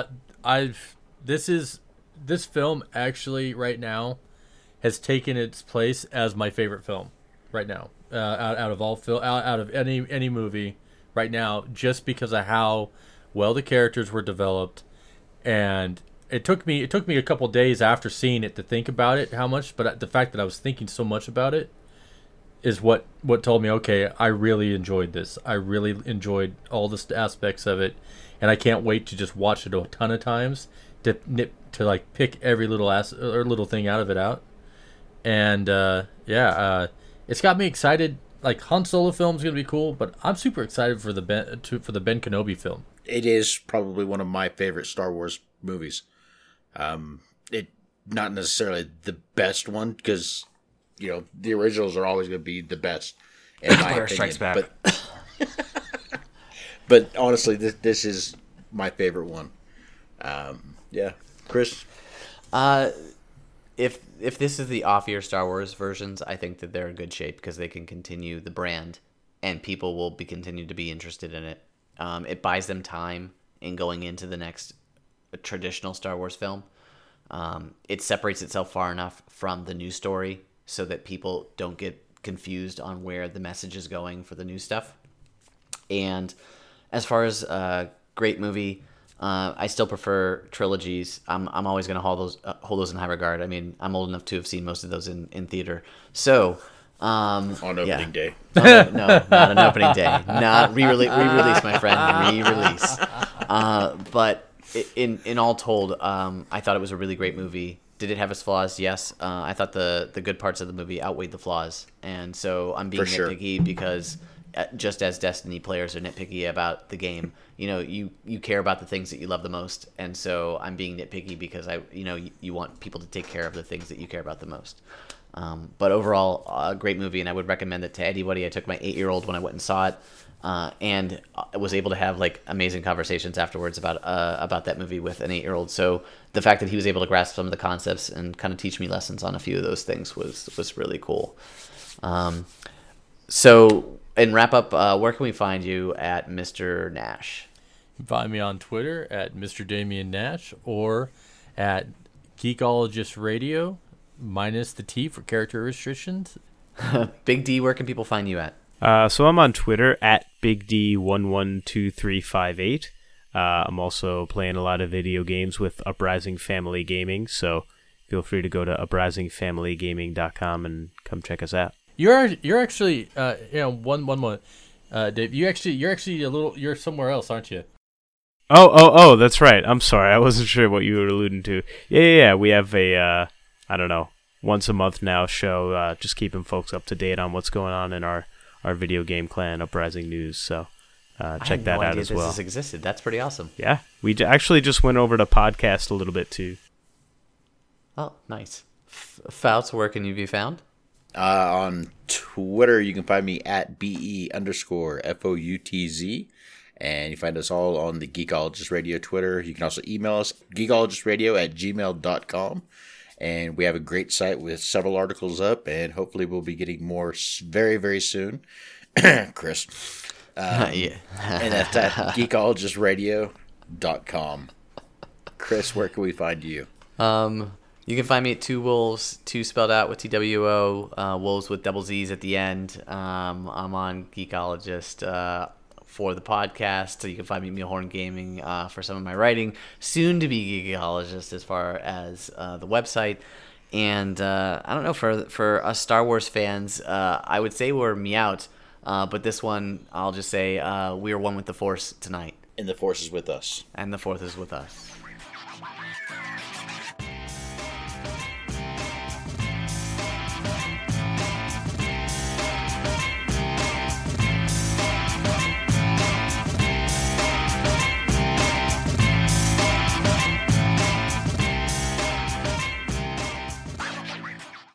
This film actually right now has taken its place as my favorite film right now. Out of any movie right now, just because of how well the characters were developed, and it took me a couple days after seeing it to think about it how much, but the fact that I was thinking so much about it is what told me, okay, I really enjoyed this. I really enjoyed all the aspects of it, and I can't wait to just watch it a ton of times to pick every little thing out of it out, and it's got me excited. Like, Han Solo film is gonna be cool, but I'm super excited for the Ben Kenobi film. It is probably one of my favorite Star Wars movies. It not necessarily the best one, because the originals are always going to be the best in my opinion. Strikes Back. But honestly, this is my favorite one. Yeah, Chris. If this is the off-year Star Wars versions, I think that they're in good shape because they can continue the brand, and people will continue to be interested in it. It buys them time in going into the next traditional Star Wars film. It separates itself far enough from the new story so that people don't get confused on where the message is going for the new stuff. And as far as great movie, I still prefer trilogies. I'm always going to hold those in high regard. I mean, I'm old enough to have seen most of those in theater. So on opening day. No, not on opening day. Not re-release, my friend. Re-release. But in all told, I thought it was a really great movie. Did it have its flaws? Yes. I thought the good parts of the movie outweighed the flaws, and so I'm being nitpicky because just as Destiny players are nitpicky about the game, you care about the things that you love the most, and so I'm being nitpicky because you want people to take care of the things that you care about the most. But overall, a great movie, and I would recommend it to anybody. I took my 8-year-old when I went and saw it, and I was able to have like amazing conversations afterwards about that movie with an 8-year-old. So the fact that he was able to grasp some of the concepts and kind of teach me lessons on a few of those things was really cool. So, in wrap up, where can we find you at Mr. Nash? You can find me on Twitter at Mr. Damian Nash or at Geekologist Radio, minus the T for character restrictions. Big D, where can people find you at? So I'm on Twitter at BigD112358. I'm also playing a lot of video games with Uprising Family Gaming, so feel free to go to uprisingfamilygaming.com and come check us out. You're actually one moment, Dave. You're actually you're somewhere else, aren't you? Oh, that's right. I'm sorry. I wasn't sure what you were alluding to. Yeah. We have a, I don't know, once a month now show, just keeping folks up to date on what's going on in our video game clan, Uprising News. So check that out as well. This existed. That's pretty awesome. Yeah. We actually just went over to podcast a little bit too. Oh, nice. Fouts, where can you be found? On Twitter, you can find me at BE_FOUTZ. And you find us all on the Geekologist Radio Twitter. You can also email us, geekologistradio@gmail.com. And we have a great site with several articles up, and hopefully we'll be getting more very, very soon. Chris. Yeah. And that's at geekologistradio.com. Chris, where can we find you? You can find me at 2 Wolves, 2 spelled out with TWO, Wolves with double Z's at the end. I'm on Geekologist for the podcast, so you can find me at Mealhorn Gaming for some of my writing. Soon to be Geekologist as far as the website. And I don't know, for us Star Wars fans, I would say we're Meowt, but this one, I'll just say we are one with the Force tonight. And the Force is with us. And the Fourth is with us.